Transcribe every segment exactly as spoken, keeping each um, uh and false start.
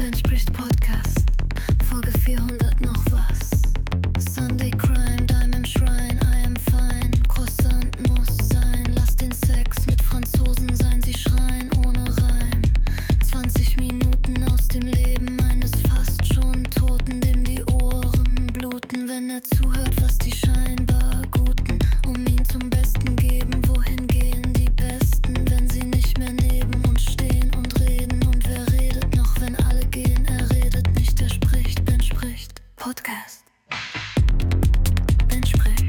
Ben spricht Podcast, Folge vierhundert noch was. Sunday Crime, Diamond Shrine, I am fine. Croissant muss sein, lass den Sex mit Franzosen sein, sie schreien ohne Reim. zwanzig Minuten aus dem Leben eines fast schon Toten, dem die Ohren bluten, wenn er zuhört, was die scheinbar Guten um ihn zum Besten geben. Wohin gehen die Besten, wenn sie nicht mehr neben uns stehen und reden? Und wer redet noch, wenn alle gehen? Er redet nicht, er spricht, Ben spricht Podcast. Ben spricht.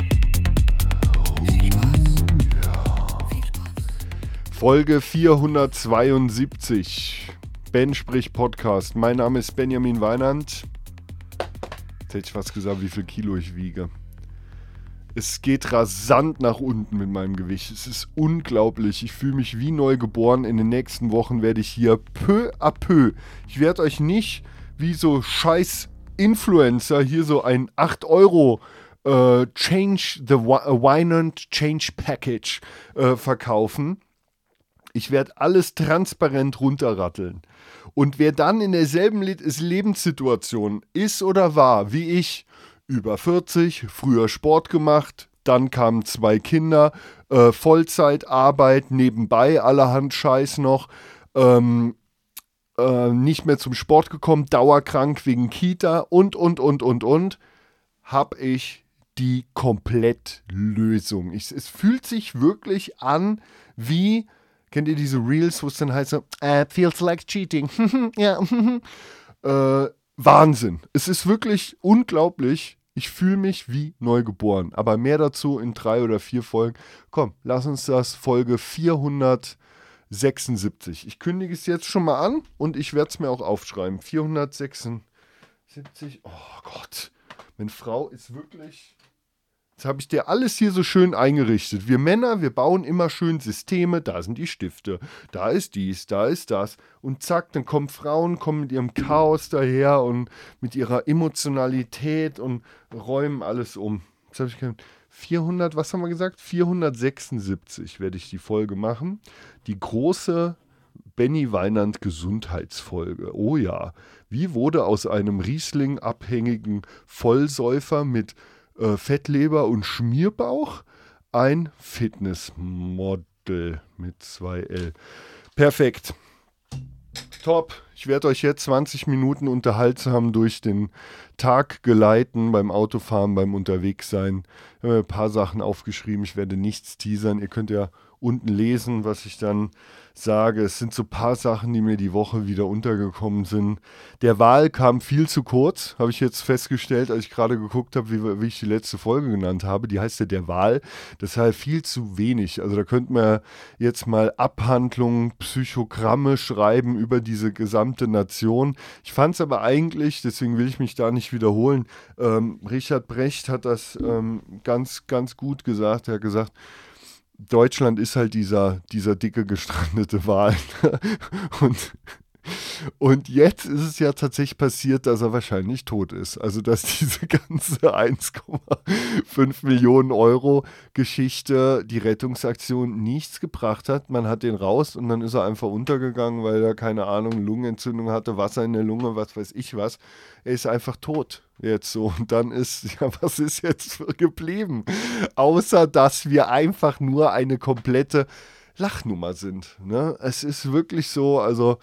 Folge vierhundertzweiundsiebzig. Ben spricht Podcast. Mein Name ist Benjamin Weinand. Jetzt hätte ich fast gesagt, wie viel Kilo ich wiege. Es geht rasant nach unten mit meinem Gewicht. Es ist unglaublich. Ich fühle mich wie neu geboren. In den nächsten Wochen werde ich hier peu à peu. Ich werde euch nicht wie so scheiß Influencer hier so ein acht Euro äh, Change the Weinand Change Package äh, verkaufen. Ich werde alles transparent runterratteln. Und wer dann in derselben Le- Lebenssituation ist oder war, wie ich, über vierzig, früher Sport gemacht, dann kamen zwei Kinder, äh, Vollzeitarbeit, nebenbei allerhand Scheiß noch, ähm, äh, nicht mehr zum Sport gekommen, dauerkrank wegen Kita und, und, und, und, und, habe ich die Komplettlösung. Ich, es fühlt sich wirklich an wie... Kennt ihr diese Reels, wo es dann heißt so, uh, feels like cheating. Ja. äh, Wahnsinn. Es ist wirklich unglaublich. Ich fühle mich wie neugeboren. Aber mehr dazu in drei oder vier Folgen. Komm, lass uns das Folge vierhundertsechsundsiebzig. Ich kündige es jetzt schon mal an und ich werde es mir auch aufschreiben. vierhundertsechsundsiebzig. Oh Gott. Meine Frau ist wirklich... Jetzt habe ich dir alles hier so schön eingerichtet. Wir Männer, wir bauen immer schön Systeme. Da sind die Stifte, da ist dies, da ist das. Und zack, dann kommen Frauen, kommen mit ihrem Chaos daher und mit ihrer Emotionalität und räumen alles um. Jetzt habe ich gesagt, vierhundert, was haben wir gesagt? vierhundertsechsundsiebzig werde ich die Folge machen. Die große Benny Weinand Gesundheitsfolge. Oh ja, wie wurde aus einem Riesling abhängigen Vollsäufer mit Fettleber und Schmierbauch ein Fitnessmodel mit zwei L. Perfekt. Top. Ich werde euch jetzt zwanzig Minuten unterhaltsam durch den Tag geleiten, beim Autofahren, beim Unterwegssein. Ich habe mir ein paar Sachen aufgeschrieben. Ich werde nichts teasern. Ihr könnt ja unten lesen, was ich dann sage. Es sind so ein paar Sachen, die mir die Woche wieder untergekommen sind. Der Wahl kam viel zu kurz, habe ich jetzt festgestellt, als ich gerade geguckt habe, wie, wie ich die letzte Folge genannt habe. Die heißt ja Der Wahl. Das heißt viel zu wenig. Also da könnte man jetzt mal Abhandlungen, Psychogramme schreiben über diese gesamte Nation. Ich fand es aber eigentlich, deswegen will ich mich da nicht wiederholen, ähm, Richard Brecht hat das ähm, ganz, ganz gut gesagt. Er hat gesagt, Deutschland ist halt dieser, dieser dicke, gestrandete Wal. und, und jetzt ist es ja tatsächlich passiert, dass er wahrscheinlich tot ist. Also, dass diese ganze eins Komma fünf Millionen Euro Geschichte, die Rettungsaktion nichts gebracht hat. Man hat den raus und dann ist er einfach untergegangen, weil er, keine Ahnung, Lungenentzündung hatte, Wasser in der Lunge, was weiß ich was. Er ist einfach tot. Jetzt so, und dann ist, ja, was ist jetzt geblieben? Außer, dass wir einfach nur eine komplette Lachnummer sind. Ne? Es ist wirklich so, also,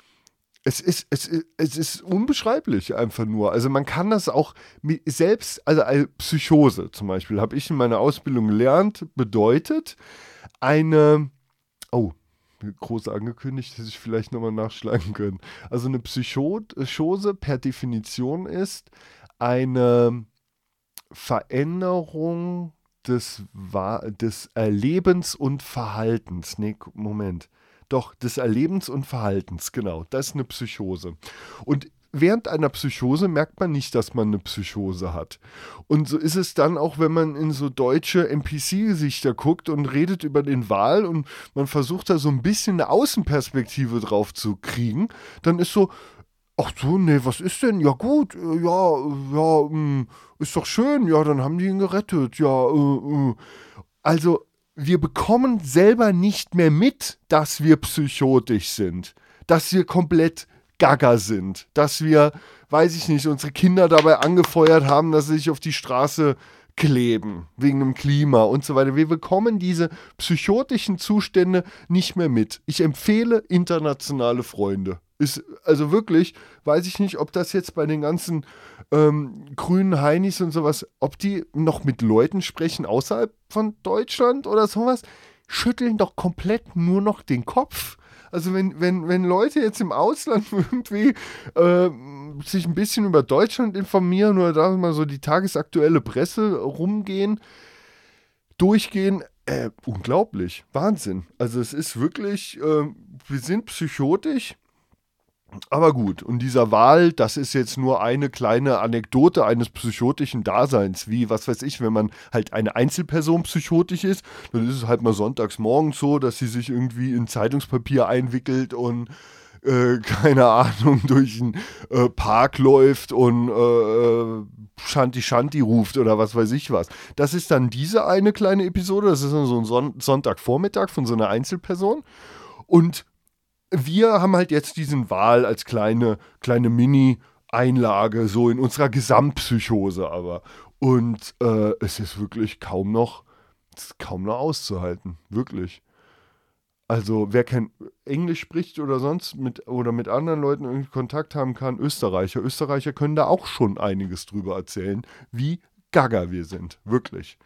es ist, es ist, es ist unbeschreiblich einfach nur. Also, man kann das auch mit, selbst, also, eine Psychose zum Beispiel, habe ich in meiner Ausbildung gelernt, bedeutet eine, oh, groß angekündigt, dass ich vielleicht nochmal nachschlagen können. Also, eine Psychose per Definition ist eine Veränderung des, des Erlebens und Verhaltens. Nee, Moment. Doch, des Erlebens und Verhaltens, genau. Das ist eine Psychose. Und während einer Psychose merkt man nicht, dass man eine Psychose hat. Und so ist es dann auch, wenn man in so deutsche N P C-Gesichter guckt und redet über den Wal und man versucht da so ein bisschen eine Außenperspektive drauf zu kriegen, dann ist so, ach so, nee, was ist denn? Ja gut, äh, ja, ja, mh, ist doch schön, ja, dann haben die ihn gerettet, ja, äh, äh. Also, wir bekommen selber nicht mehr mit, dass wir psychotisch sind, dass wir komplett gaga sind. Dass wir, weiß ich nicht, unsere Kinder dabei angefeuert haben, dass sie sich auf die Straße kleben, wegen dem Klima und so weiter. Wir bekommen diese psychotischen Zustände nicht mehr mit. Ich empfehle internationale Freunde. Ist, also wirklich, weiß ich nicht, ob das jetzt bei den ganzen ähm, grünen Heinis und sowas, ob die noch mit Leuten sprechen außerhalb von Deutschland oder sowas, schütteln doch komplett nur noch den Kopf. Also wenn, wenn, wenn Leute jetzt im Ausland irgendwie äh, sich ein bisschen über Deutschland informieren oder da mal so die tagesaktuelle Presse rumgehen, durchgehen, äh, unglaublich, Wahnsinn. Also es ist wirklich, äh, wir sind psychotisch, aber gut. Und dieser Wahl, das ist jetzt nur eine kleine Anekdote eines psychotischen Daseins, wie, was weiß ich, wenn man halt eine Einzelperson psychotisch ist, dann ist es halt mal sonntags morgens so, dass sie sich irgendwie in Zeitungspapier einwickelt und äh, keine Ahnung, durch einen äh, Park läuft und äh, Shanti Shanti ruft oder was weiß ich was. Das ist dann diese eine kleine Episode, das ist dann so ein Son- Sonntagvormittag von so einer Einzelperson. Und wir haben halt jetzt diesen Wahl als kleine, kleine Mini-Einlage, so in unserer Gesamtpsychose aber. Und äh, es ist wirklich kaum noch, es ist kaum noch auszuhalten. Wirklich. Also wer kein Englisch spricht oder sonst mit oder mit anderen Leuten irgendwie Kontakt haben kann, Österreicher. Österreicher können da auch schon einiges drüber erzählen, wie gaga wir sind. Wirklich.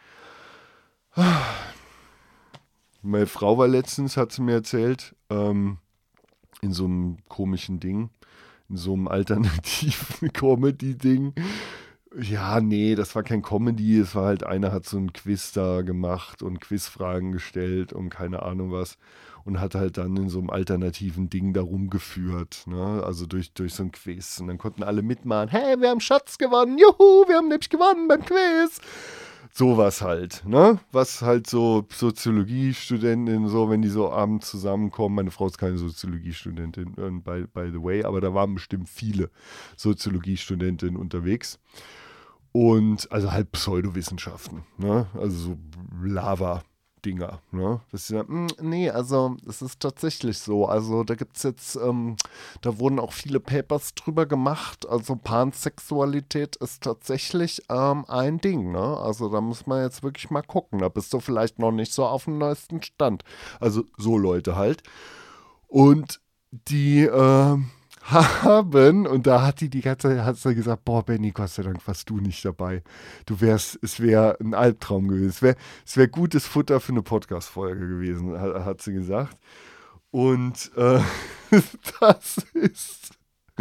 Meine Frau war letztens, hat sie mir erzählt, ähm, in so einem komischen Ding, in so einem alternativen Comedy-Ding. Ja, nee, das war kein Comedy, es war halt, einer hat so ein Quiz da gemacht und Quizfragen gestellt und keine Ahnung was und hat halt dann in so einem alternativen Ding da rumgeführt, ne? Also durch, durch so ein Quiz und dann konnten alle mitmachen, hey, wir haben Schatz gewonnen, juhu, wir haben nämlich gewonnen beim Quiz. Sowas halt, ne? Was halt so Soziologiestudentinnen, so, wenn die so abends zusammenkommen, meine Frau ist keine Soziologiestudentin, äh, by, by the way, aber da waren bestimmt viele Soziologiestudentinnen unterwegs. Und, also halt Pseudowissenschaften, ne? Also so Lava-Dinger, ne? Das ist ja, mh, nee, also es ist tatsächlich so, also da gibt es jetzt, ähm, da wurden auch viele Papers drüber gemacht, also Pansexualität ist tatsächlich ähm, ein Ding, ne? Also da muss man jetzt wirklich mal gucken, da bist du vielleicht noch nicht so auf dem neuesten Stand. Also so Leute halt. Und die, ähm, haben, und da hat die die ganze Zeit hat sie gesagt, boah, Benny, Gott sei Dank warst du nicht dabei. Du wärst, es wäre ein Albtraum gewesen. Es wäre es wär gutes Futter für eine Podcast-Folge gewesen, hat, hat sie gesagt. Und äh, das ist,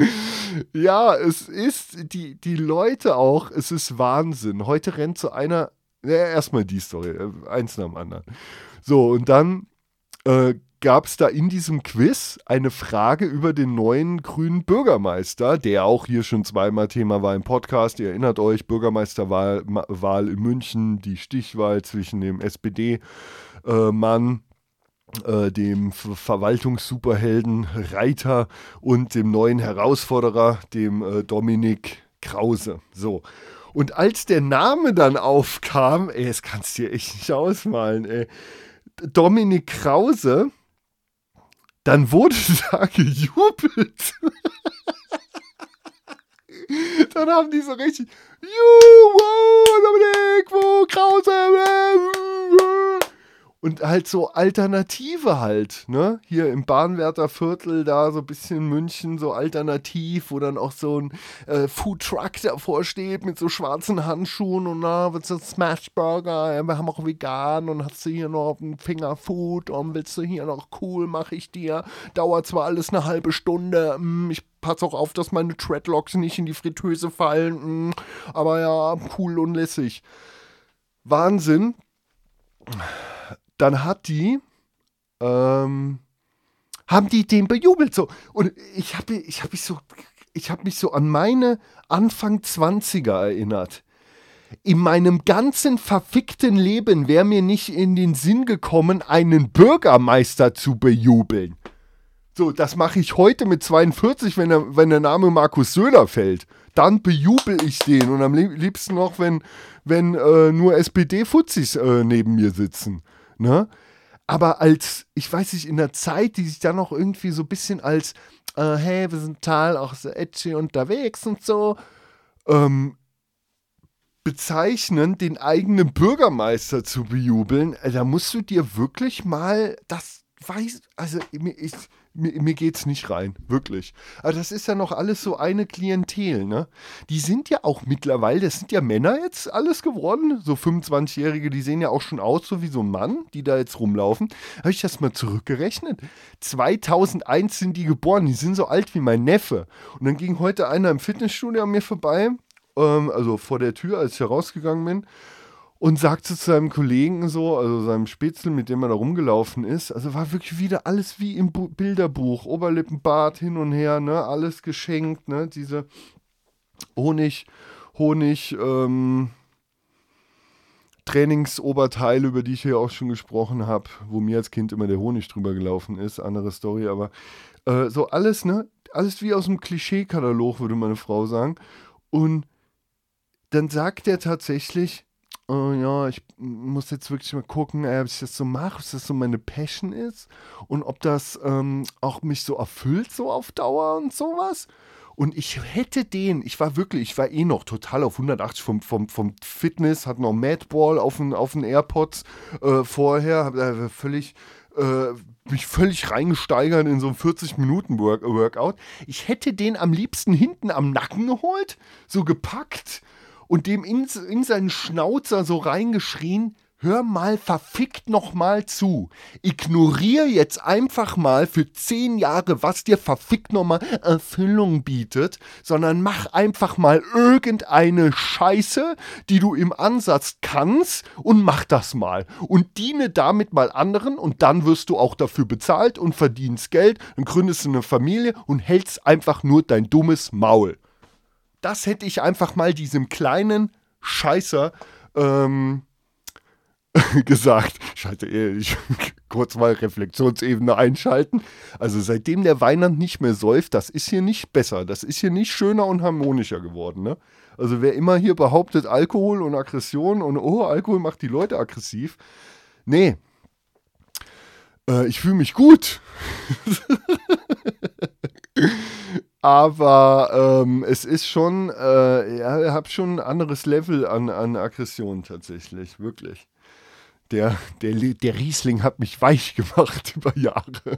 ja, es ist, die, die Leute auch, es ist Wahnsinn. Heute rennt so einer, ja, erstmal die Story, eins nach dem anderen. So, und dann äh, gab es da in diesem Quiz eine Frage über den neuen grünen Bürgermeister, der auch hier schon zweimal Thema war im Podcast. Ihr erinnert euch, Bürgermeisterwahl Wahl in München, die Stichwahl zwischen dem S P D-Mann, äh, äh, dem Ver- Verwaltungssuperhelden Reiter und dem neuen Herausforderer, dem äh, Dominik Krause. So. Und als der Name dann aufkam, ey, das kannst du dir echt nicht ausmalen, ey, Dominik Krause, dann wurde da gejubelt. Dann haben die so richtig, juhu, Dominik, wo, Krause, und halt so Alternative halt, ne? Hier im Bahnwärter Viertel, da so ein bisschen München, so alternativ, wo dann auch so ein äh, Foodtruck davor steht mit so schwarzen Handschuhen und na, willst du Smashburger, ja, wir haben auch vegan und hast du hier noch einen Fingerfood und willst du hier noch cool, mach ich dir. Dauert zwar alles eine halbe Stunde, mm, ich passe auch auf, dass meine Dreadlocks nicht in die Fritteuse fallen, mm, aber ja, cool und lässig. Wahnsinn. Dann hat die, ähm, haben die den bejubelt so. Und ich habe ich hab mich so, ich habe mich so an meine Anfang zwanziger erinnert. In meinem ganzen verfickten Leben wäre mir nicht in den Sinn gekommen, einen Bürgermeister zu bejubeln. So, das mache ich heute mit zweiundvierzig, wenn der, wenn der Name Markus Söder fällt. Dann bejubel ich den. Und am liebsten noch, wenn, wenn äh, nur S P D-Fuzis äh, neben mir sitzen. Ne? Aber als, ich weiß nicht, in der Zeit, die sich dann noch irgendwie so ein bisschen als, äh, hey, wir sind total auch so edgy unterwegs und so, ähm, bezeichnen, den eigenen Bürgermeister zu bejubeln, äh, da musst du dir wirklich mal, das weiß, also mir, ich, mir, mir geht's nicht rein, wirklich. Aber das ist ja noch alles so eine Klientel, ne? Die sind ja auch mittlerweile, das sind ja Männer jetzt alles geworden, so fünfundzwanzigjährige, die sehen ja auch schon aus so wie so ein Mann, die da jetzt rumlaufen. Habe ich das mal zurückgerechnet? zweitausendeins sind die geboren, die sind so alt wie mein Neffe. Und dann ging heute einer im Fitnessstudio an mir vorbei, also vor der Tür, als ich rausgegangen bin, und sagte zu seinem Kollegen so, also seinem Spätzle, mit dem er da rumgelaufen ist, also war wirklich wieder alles wie im Bu- Bilderbuch, Oberlippenbart hin und her, ne, alles geschenkt, ne, diese Honig, Honig, ähm, Trainingsoberteile, über die ich hier auch schon gesprochen habe, wo mir als Kind immer der Honig drüber gelaufen ist, andere Story, aber äh, so alles, ne, alles wie aus dem Klischee-Katalog, würde meine Frau sagen. Und dann sagt er tatsächlich, oh ja, ich muss jetzt wirklich mal gucken, äh, ob ich das so mache, ob das so meine Passion ist und ob das ähm, auch mich so erfüllt, so auf Dauer und sowas. Und ich hätte den, ich war wirklich, ich war eh noch total auf hundertachtzig vom, vom, vom Fitness, hatte noch Madball auf den, auf den AirPods äh, vorher, habe äh, völlig, äh, mich völlig reingesteigert in so ein vierzig-Minuten-Workout. Ich hätte den am liebsten hinten am Nacken geholt, so gepackt und dem in, in seinen Schnauzer so reingeschrien, hör mal verfickt noch mal zu. Ignorier jetzt einfach mal für zehn Jahre, was dir verfickt noch mal Erfüllung bietet, sondern mach einfach mal irgendeine Scheiße, die du im Ansatz kannst und mach das mal. Und diene damit mal anderen und dann wirst du auch dafür bezahlt und verdienst Geld, dann gründest du eine Familie und hältst einfach nur dein dummes Maul. Das hätte ich einfach mal diesem kleinen Scheißer ähm, gesagt. Scheiße, ich kurz mal Reflexionsebene einschalten. Also seitdem der Weinand nicht mehr säuft, das ist hier nicht besser. Das ist hier nicht schöner und harmonischer geworden. Ne? Also wer immer hier behauptet, Alkohol und Aggression und oh, Alkohol macht die Leute aggressiv. Nee. Äh, ich fühle mich gut. Aber ähm, es ist schon, äh, ja, ich habe schon ein anderes Level an, an Aggression tatsächlich, wirklich. Der, der, der Riesling hat mich weich gemacht über Jahre.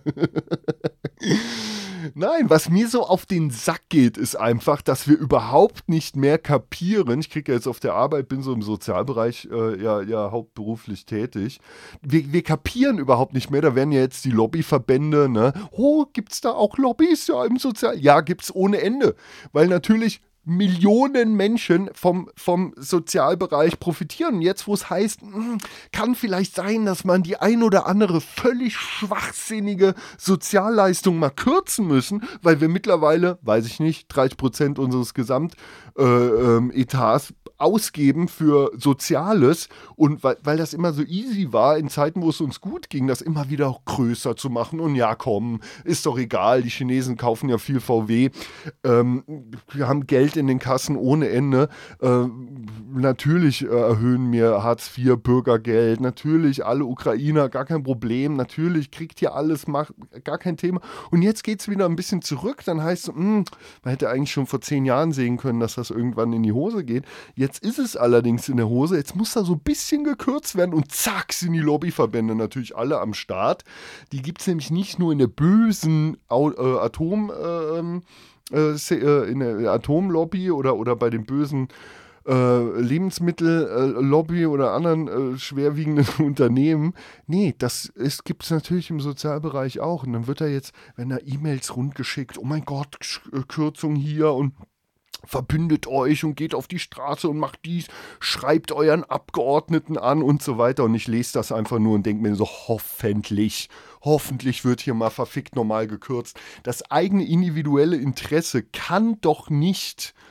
Nein, was mir so auf den Sack geht, ist einfach, dass wir überhaupt nicht mehr kapieren. Ich kriege ja jetzt auf der Arbeit, bin so im Sozialbereich äh, ja, ja hauptberuflich tätig. Wir, wir kapieren überhaupt nicht mehr, da werden ja jetzt die Lobbyverbände, ne? Oh, gibt's da auch Lobbys ja im Sozial... Ja, gibt's ohne Ende. Weil natürlich Millionen Menschen vom, vom Sozialbereich profitieren. Und jetzt, wo es heißt, mh, kann vielleicht sein, dass man die ein oder andere völlig schwachsinnige Sozialleistung mal kürzen müssen, weil wir mittlerweile, weiß ich nicht, dreißig Prozent unseres Gesamtetats äh, ähm, ausgeben für Soziales und weil, weil das immer so easy war, in Zeiten, wo es uns gut ging, das immer wieder größer zu machen und ja komm, ist doch egal, die Chinesen kaufen ja viel V W, ähm, wir haben Geld in den Kassen ohne Ende, äh, natürlich äh, erhöhen wir Hartz vier Bürgergeld, natürlich alle Ukrainer, gar kein Problem, natürlich kriegt hier alles, macht gar kein Thema und jetzt geht es wieder ein bisschen zurück, dann heißt es, mh, man hätte eigentlich schon vor zehn Jahren sehen können, dass das irgendwann in die Hose geht, jetzt ist es allerdings in der Hose, jetzt muss da so ein bisschen gekürzt werden und zack sind die Lobbyverbände natürlich alle am Start. Die gibt es nämlich nicht nur in der bösen Au- äh, Atom, äh, äh, in der Atomlobby oder, oder bei den bösen äh, Lebensmittellobby oder anderen äh, schwerwiegenden Unternehmen. Nee, das gibt es natürlich im Sozialbereich auch. Und dann wird da jetzt, wenn da E-Mails rundgeschickt, oh mein Gott, Kürzung hier und verbündet euch und geht auf die Straße und macht dies, schreibt euren Abgeordneten an und so weiter. Und ich lese das einfach nur und denke mir so, hoffentlich, hoffentlich wird hier mal verfickt normal gekürzt. Das eigene individuelle Interesse kann doch nicht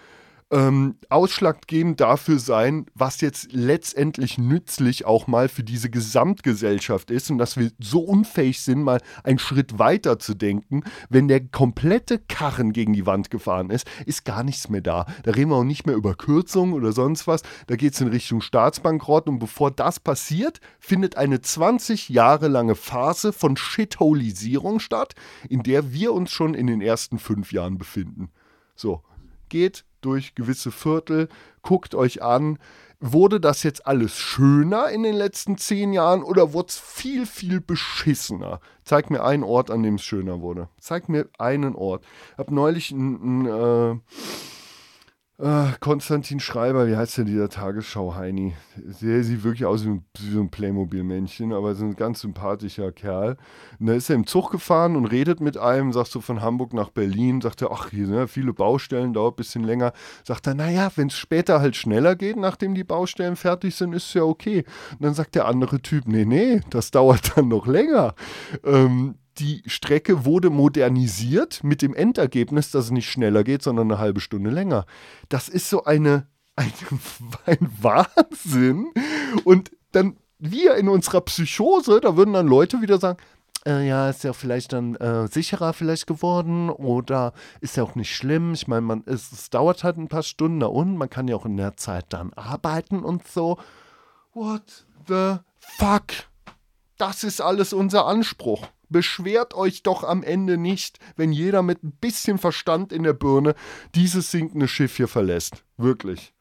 ähm, ausschlaggebend dafür sein, was jetzt letztendlich nützlich auch mal für diese Gesamtgesellschaft ist und dass wir so unfähig sind, mal einen Schritt weiter zu denken. Wenn der komplette Karren gegen die Wand gefahren ist, ist gar nichts mehr da. Da reden wir auch nicht mehr über Kürzungen oder sonst was. Da geht es in Richtung Staatsbankrott und bevor das passiert, findet eine zwanzig Jahre lange Phase von Shitholisierung statt, in der wir uns schon in den ersten fünf Jahren befinden. So, geht durch gewisse Viertel, guckt euch an, wurde das jetzt alles schöner in den letzten zehn Jahren oder wurde es viel, viel beschissener? Zeig mir einen Ort, an dem es schöner wurde. Zeig mir einen Ort. Ich habe neulich einen äh, äh, Konstantin Schreiber, wie heißt der, dieser Tagesschau-Heini? Der sieht wirklich aus wie, ein, wie so ein Playmobil-Männchen, aber ist ein ganz sympathischer Kerl. Und da ist er im Zug gefahren und redet mit einem, sagst du, von Hamburg nach Berlin, sagt er, ach, hier sind ja viele Baustellen, dauert ein bisschen länger. Sagt er, naja, wenn es später halt schneller geht, nachdem die Baustellen fertig sind, ist es ja okay. Und dann sagt der andere Typ, nee, nee, das dauert dann noch länger. Ähm, Die Strecke wurde modernisiert mit dem Endergebnis, dass es nicht schneller geht, sondern eine halbe Stunde länger. Das ist so eine, eine, ein Wahnsinn. Und dann wir in unserer Psychose, da würden dann Leute wieder sagen, äh, ja, ist ja vielleicht dann äh, sicherer vielleicht geworden oder ist ja auch nicht schlimm. Ich meine, man, es, es dauert halt ein paar Stunden da unten, man kann ja auch in der Zeit dann arbeiten und so. What the fuck? Das ist alles unser Anspruch. Beschwert euch doch am Ende nicht, wenn jeder mit ein bisschen Verstand in der Birne dieses sinkende Schiff hier verlässt. Wirklich.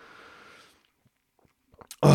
Oh.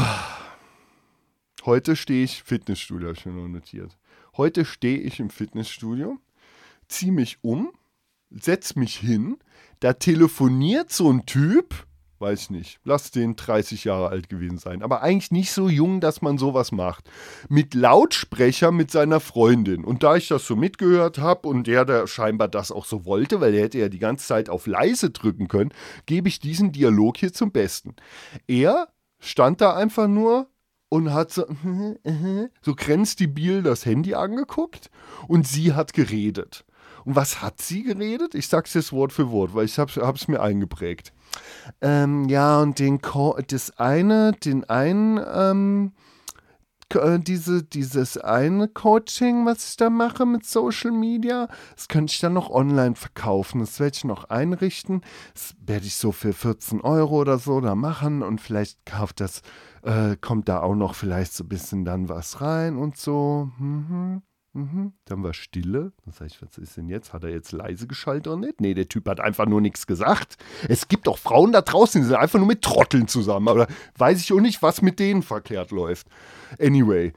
Heute stehe ich, Fitnessstudio habe ich mir noch notiert. Heute stehe ich im Fitnessstudio, ziehe mich um, setze mich hin, da telefoniert so ein Typ, weiß nicht, lass den dreißig Jahre alt gewesen sein, aber eigentlich nicht so jung, dass man sowas macht. Mit Lautsprecher mit seiner Freundin. Und da ich das so mitgehört habe und der, der scheinbar das auch so wollte, weil der hätte ja die ganze Zeit auf leise drücken können, gebe ich diesen Dialog hier zum Besten. Er stand da einfach nur und hat so, so grenzdebil das Handy angeguckt und sie hat geredet. Und was hat sie geredet? Ich sag's jetzt Wort für Wort, weil ich hab's, hab's mir eingeprägt. Ähm, ja, und den Co- das eine, den einen, ähm, äh, diese, dieses eine Coaching, was ich da mache mit Social Media, das könnte ich dann noch online verkaufen. Das werde ich noch einrichten. Das werde ich so für vierzehn Euro oder so da machen und vielleicht kauft das, äh, kommt da auch noch vielleicht so ein bisschen dann was rein und so. Mhm. Mhm. Dann war Stille. Dann sag ich, was ist denn jetzt? Hat er jetzt leise geschaltet oder nicht? Nee, der Typ hat einfach nur nichts gesagt. Es gibt auch Frauen da draußen, die sind einfach nur mit Trotteln zusammen. Aber weiß ich auch nicht, was mit denen verkehrt läuft. Anyway.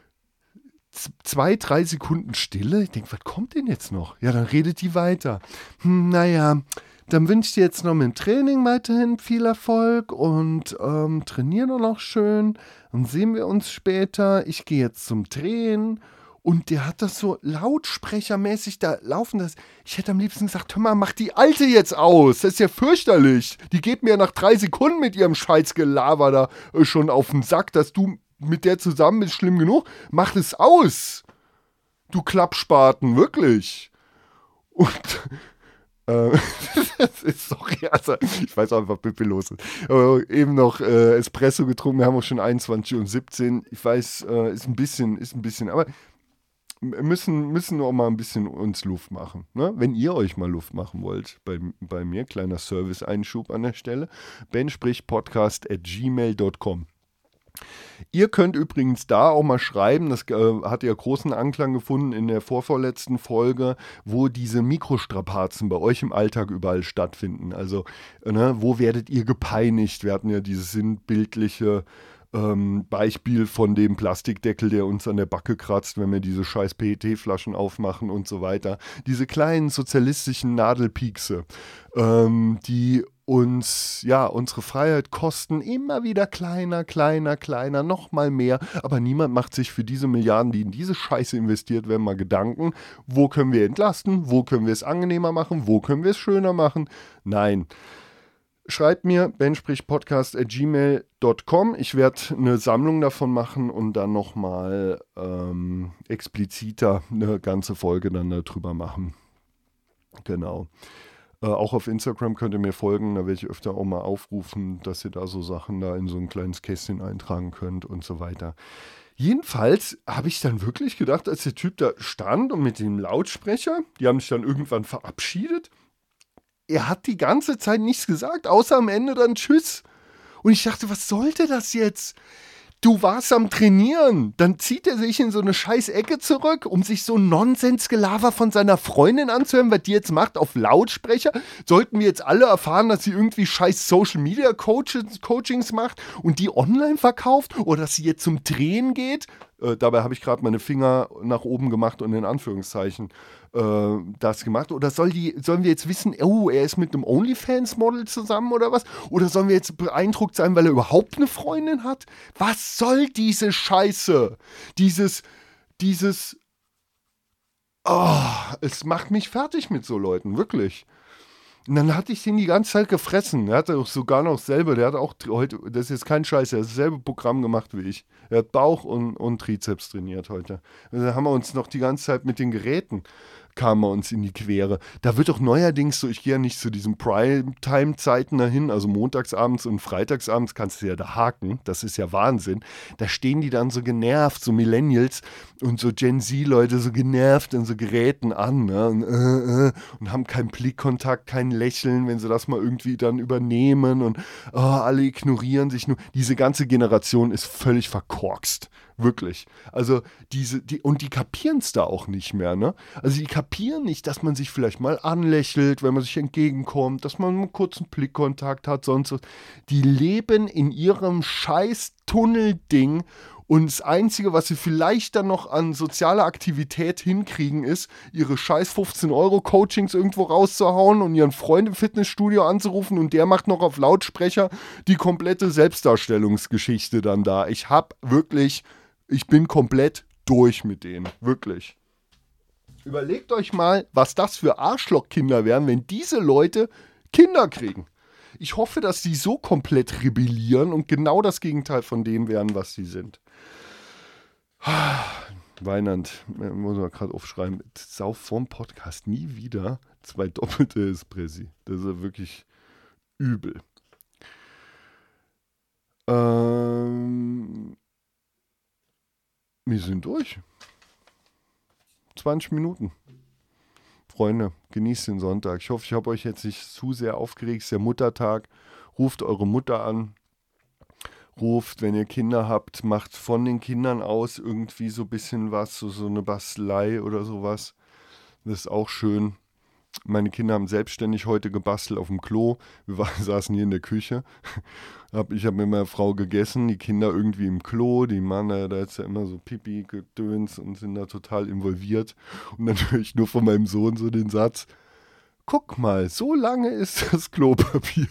Z- zwei, drei Sekunden Stille. Ich denke, was kommt denn jetzt noch? Ja, dann redet die weiter. Hm, naja, dann wünsche ich dir jetzt noch mit dem Training weiterhin viel Erfolg und ähm, trainier doch noch schön. Dann sehen wir uns später. Ich gehe jetzt zum Drehen. Und der hat das so lautsprechermäßig da laufen. Das, ich hätte am liebsten gesagt, hör mal, mach die Alte jetzt aus. Das ist ja fürchterlich. Die geht mir nach drei Sekunden mit ihrem Scheißgelaber da äh, schon auf den Sack, dass du mit der zusammen bist, schlimm genug. Mach es aus. Du Klappspaten, wirklich. Und äh, das ist sorry, also ich weiß auch, was Pippi los ist. Aber eben noch äh, Espresso getrunken, wir haben auch schon einundzwanzig Uhr siebzehn. Ich weiß, äh, ist ein bisschen, ist ein bisschen, aber müssen, müssen auch mal ein bisschen uns Luft machen. Ne? Wenn ihr euch mal Luft machen wollt, bei, bei mir, kleiner Service-Einschub an der Stelle, ben podcast at gmail dot com. Ihr könnt übrigens da auch mal schreiben, das äh, hat ja großen Anklang gefunden in der vorvorletzten Folge, wo diese Mikrostrapazen bei euch im Alltag überall stattfinden. Also, ne, wo werdet ihr gepeinigt? Wir hatten ja dieses sinnbildliche ähm, Beispiel von dem Plastikdeckel, der uns an der Backe kratzt, wenn wir diese scheiß P E T-Flaschen aufmachen und so weiter. Diese kleinen sozialistischen Nadelpiekse, ähm, die uns, ja, unsere Freiheit kosten immer wieder kleiner, kleiner, kleiner, noch mal mehr. Aber niemand macht sich für diese Milliarden, die in diese Scheiße investiert werden, mal Gedanken, wo können wir entlasten, wo können wir es angenehmer machen, wo können wir es schöner machen. Nein. Schreibt mir ben podcast at gmail dot com. Ich werde eine Sammlung davon machen und dann nochmal ähm, expliziter eine ganze Folge dann darüber machen. Genau. Äh, auch auf Instagram könnt ihr mir folgen, da werde ich öfter auch mal aufrufen, dass ihr da so Sachen da in so ein kleines Kästchen eintragen könnt und so weiter. Jedenfalls habe ich dann wirklich gedacht, als der Typ da stand und mit dem Lautsprecher, die haben sich dann irgendwann verabschiedet, er hat die ganze Zeit nichts gesagt, außer am Ende dann Tschüss. Und ich dachte, was sollte das jetzt? Du warst am Trainieren. Dann zieht er sich in so eine scheiß Ecke zurück, um sich so ein Nonsensgelaber von seiner Freundin anzuhören, was die jetzt macht auf Lautsprecher. Sollten wir jetzt alle erfahren, dass sie irgendwie scheiß Social Media Coaches, Coachings macht und die online verkauft oder dass sie jetzt zum Drehen geht? Äh, dabei habe ich gerade meine Finger nach oben gemacht und in Anführungszeichen äh, das gemacht. Oder soll die, sollen wir jetzt wissen, oh, er ist mit einem OnlyFans-Model zusammen oder was? Oder sollen wir jetzt beeindruckt sein, weil er überhaupt eine Freundin hat? Was soll diese Scheiße? Dieses, dieses, oh, es macht mich fertig mit so Leuten, wirklich. Und dann hatte ich den die ganze Zeit gefressen. Er hatte auch sogar noch selber, der hat auch heute, das ist jetzt kein Scheiß, er hat dasselbe Programm gemacht wie ich. Er hat Bauch und, und Trizeps trainiert heute. Und dann haben wir uns noch die ganze Zeit mit den Geräten, kamen wir uns in die Quere. Da wird doch neuerdings so, ich gehe ja nicht zu diesen Prime-Time-Zeiten dahin, also montagsabends und freitagsabends kannst du ja da haken, das ist ja Wahnsinn. Da stehen die dann so genervt, so Millennials und so Gen Z-Leute so genervt an so Geräten an, ne? und, äh, äh, und haben keinen Blickkontakt, kein Lächeln, wenn sie das mal irgendwie dann übernehmen und oh, alle ignorieren sich nur. Diese ganze Generation ist völlig verkorkst. Wirklich. Also diese, die, und die kapieren es da auch nicht mehr, ne? Also die kapieren nicht, dass man sich vielleicht mal anlächelt, wenn man sich entgegenkommt, dass man einen kurzen Blickkontakt hat, sonst was. Die leben in ihrem scheiß Tunnelding und das Einzige, was sie vielleicht dann noch an sozialer Aktivität hinkriegen, ist, ihre scheiß fünfzehn Euro Coachings irgendwo rauszuhauen und ihren Freund im Fitnessstudio anzurufen und der macht noch auf Lautsprecher die komplette Selbstdarstellungsgeschichte dann da. Ich hab wirklich... Ich bin komplett durch mit denen. Wirklich. Überlegt euch mal, was das für Arschlochkinder wären, wenn diese Leute Kinder kriegen. Ich hoffe, dass die so komplett rebellieren und genau das Gegenteil von dem wären, was sie sind. Weinand, muss man gerade aufschreiben, sauf vorm Podcast nie wieder zwei doppelte Espressi. Das ist ja wirklich übel. Ähm... Wir sind durch. zwanzig Minuten. Freunde, genießt den Sonntag. Ich hoffe, ich habe euch jetzt nicht zu sehr aufgeregt. Es ist der Muttertag. Ruft eure Mutter an. Ruft, wenn ihr Kinder habt, macht von den Kindern aus irgendwie so ein bisschen was, so, so eine Bastelei oder sowas. Das ist auch schön. Meine Kinder haben selbstständig heute gebastelt auf dem Klo. Wir war, saßen hier in der Küche. Hab, ich habe mit meiner Frau gegessen, die Kinder irgendwie im Klo. Die Mann, da, da ist ja immer so Pipi gedöns und sind da total involviert. Und dann höre ich nur von meinem Sohn so den Satz: Guck mal, so lange ist das Klopapier.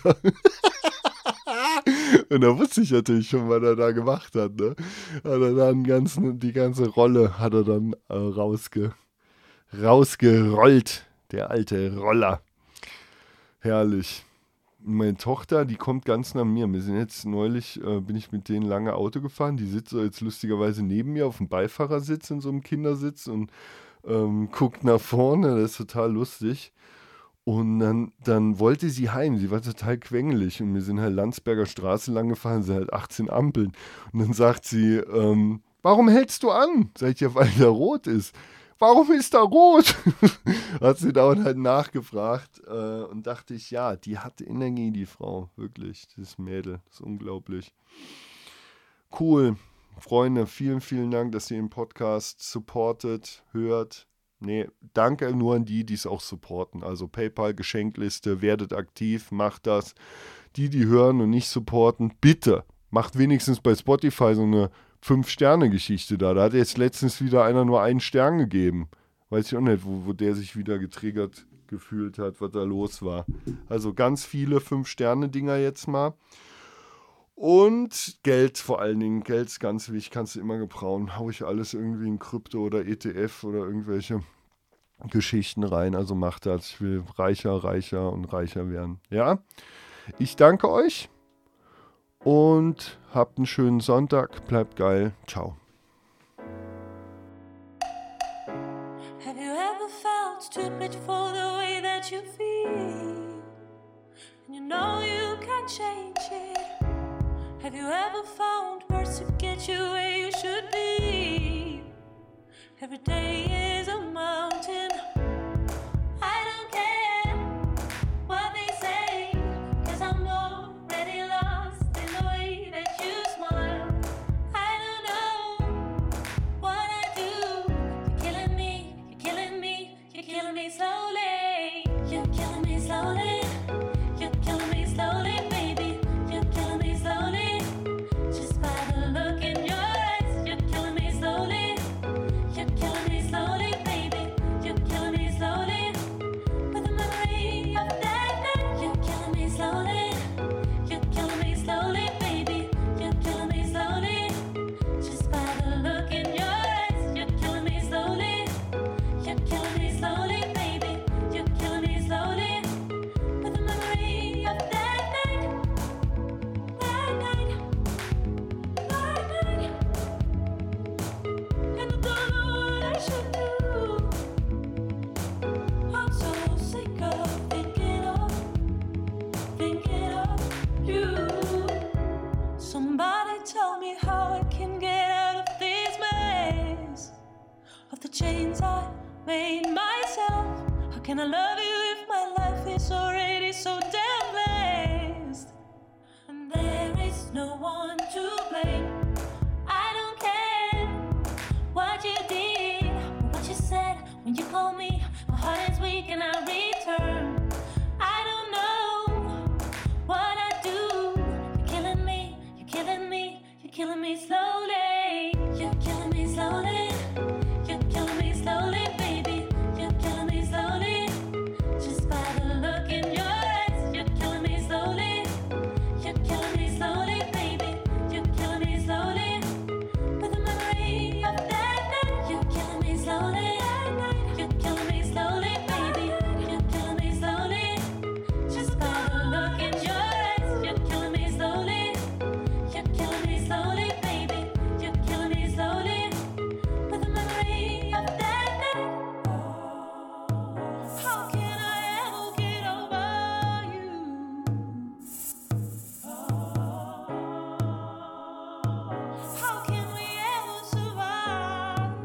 Und da wusste ich natürlich schon, was er da gemacht hat. Ne? Hat er dann ganzen, die ganze Rolle hat er dann äh, rausge, rausgerollt. Der alte Roller. Herrlich. Meine Tochter, die kommt ganz nach mir. Wir sind jetzt neulich, äh, bin ich mit denen lange Auto gefahren. Die sitzt so jetzt lustigerweise neben mir auf dem Beifahrersitz in so einem Kindersitz und ähm, guckt nach vorne. Das ist total lustig. Und dann, dann wollte sie heim. Sie war total quengelig. Und wir sind halt Landsberger Straße lang gefahren. Es sind halt achtzehn Ampeln. Und dann sagt sie, ähm, warum hältst du an? Sag ich, ja, weil da rot ist. Warum ist da rot? Hat sie dauernd halt nachgefragt äh, und dachte ich, ja, die hat Energie, die Frau, wirklich, das Mädel, das ist unglaublich. Cool, Freunde, vielen, vielen Dank, dass ihr den Podcast supportet, hört. Nee, danke nur an die, die es auch supporten, also PayPal, Geschenkliste, werdet aktiv, macht das. Die, die hören und nicht supporten, bitte, macht wenigstens bei Spotify so eine Fünf-Sterne-Geschichte da. Da hat jetzt letztens wieder einer nur einen Stern gegeben. Weiß ich auch nicht, wo, wo der sich wieder getriggert gefühlt hat, was da los war. Also ganz viele Fünf-Sterne-Dinger jetzt mal. Und Geld vor allen Dingen. Geld ist ganz wichtig, kannst du immer gebrauchen. Hau ich alles irgendwie in Krypto oder E T F oder irgendwelche Geschichten rein. Also macht das. Ich will reicher, reicher und reicher werden. Ja? Ich danke euch. Und habt einen schönen Sonntag. Bleibt geil. Ciao. Have you ever felt stupid for the way that you feel? can't change it. Have you ever found words to get you where you should be? Every day is a mountain. I don't care what they say, 'cause I'm already lost in the way that you smile. I don't know what I do. You're killing me, you're killing me, you're killing me slowly. You're killing me slowly. You're killing me slowly, baby. You're killing me slowly. Just by the look in your eyes, you're killing me slowly. You're killing me slowly, baby. You're killing me slowly. With the memory of that night, you're killing me slowly. You're killing me slowly, baby. You're killing me slowly. Just by the look in your eyes, you're killing me slowly. You're killing me slowly, baby. You're killing me slowly. With the memory of that night, that night, that night. And I don't know what I should do. I'm so sick of thinking of, thinking of you. Somebody tell me how I can get out of this mess, of the chains I made myself. How can I love you if my life is already so damn blessed? And there is no one to blame. I don't care what you did or what you said when you called me. My heart is weak and I return. I don't know what I do. You're killing me, you're killing me, you're killing me slowly. You're killing me slowly. You're killing me slowly, baby. You're killing me slowly. Just by the look in your eyes, you're killing me slowly. You're killing me slowly, baby. You're killing me slowly. With the memory of that night, you're killing me slowly. You're killing me slowly, baby. You're killing me slowly. Just by the look in your eyes, you're killing me slowly. You're killing me slowly, baby. You're killing me slowly. With the memory of that night. How can I ever get over you? How can we ever survive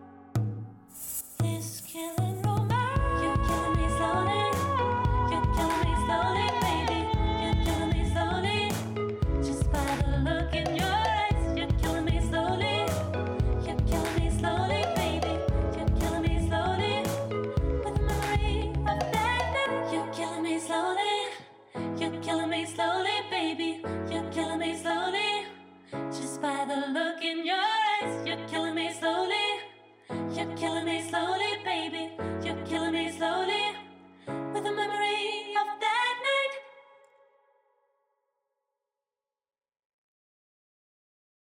this killing romance? You're killing me slowly. You're killing me slowly, baby. You're killing me slowly. Just by the look in your eyes, you're killing me slowly. You're killing me slowly, baby. You're killing me slowly. With the memory of that night, you're killing me slowly. You're killing me slowly, baby. You're killing me slowly. Just by the look in your eyes, you're killing me slowly. You're killing me slowly.